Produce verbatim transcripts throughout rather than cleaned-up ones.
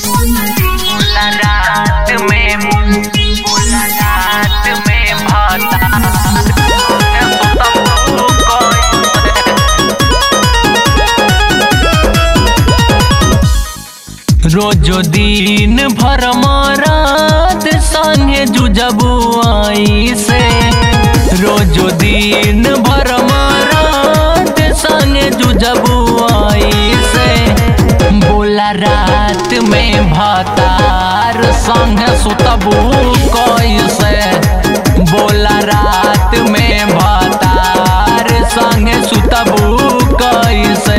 बोला रात में बोला रात में भाता रोजो दिन भर मरात संगे जुजबू आई से रोजो दिन भर मरात संगे जुजबू आई से बोला रात में भातार संग सुतबू कैसे बोला रात में भातार संग सुतबू कैसे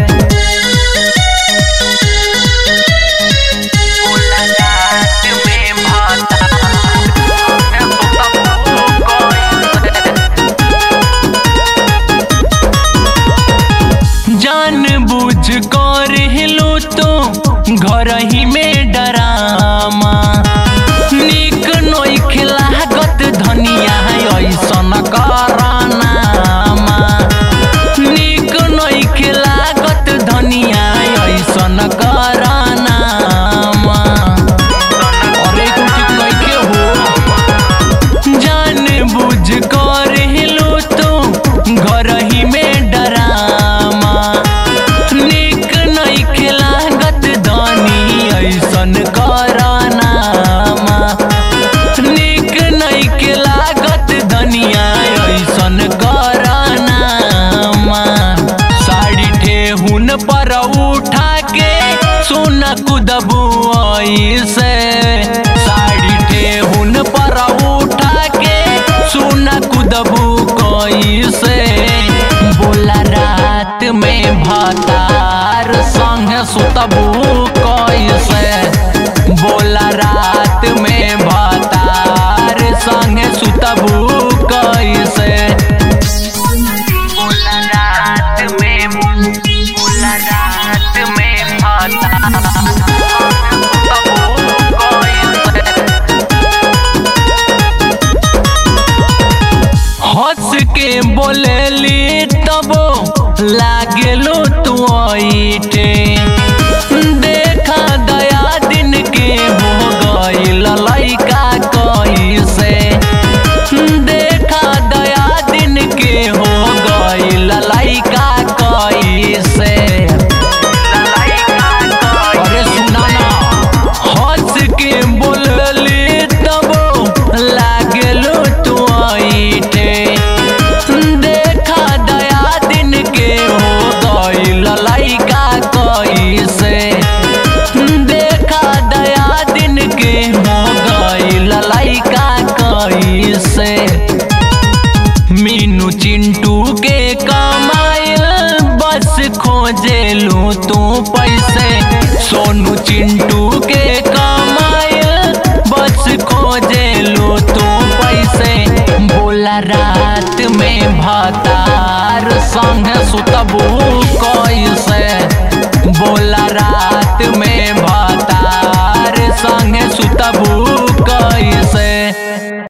जानबूझ कर हिलो तो घर ही में डरामा निक नोख लागत धनिया ऐसन करानामा निक नोख लागत धनिया ऐसन करानामा अरे कुछ नइखे हो जानबूझ कर हिलो तो घर ही में डरामा ऐसन करानामा निक नइख लागत धनिया ऐसन करानामा साड़ी ठेहुन पर उठा के सोना कुदबू ऐसे साड़ी ठेहुन पर उठा के सोना कुदबू कैसे बोला रात में भातार संग सुतबू कैसे बोला रात में भातार संग सुतबू कैसे बोला रात में बोला रात में भातार हंस के बोलेली तबो लागेलो तू ऐठे देखा दया दिन के हो गइल लइका कैसे देखा दया दिन के हो गइल लइका कैसे अरे सुना ना हंस के बोलली तबो लागेलो तू ऐठे देखा दया दिन के हो गइल लइका कैसे देखा दया दिन के हो गइल लइका कैसे मीनू चिंटू के कमाइल बस खोजेलू तू पैसे सोनू चिंटू के कमाइल बस खोजेलू तू पैसे बोला रात में भातार संग सुतबू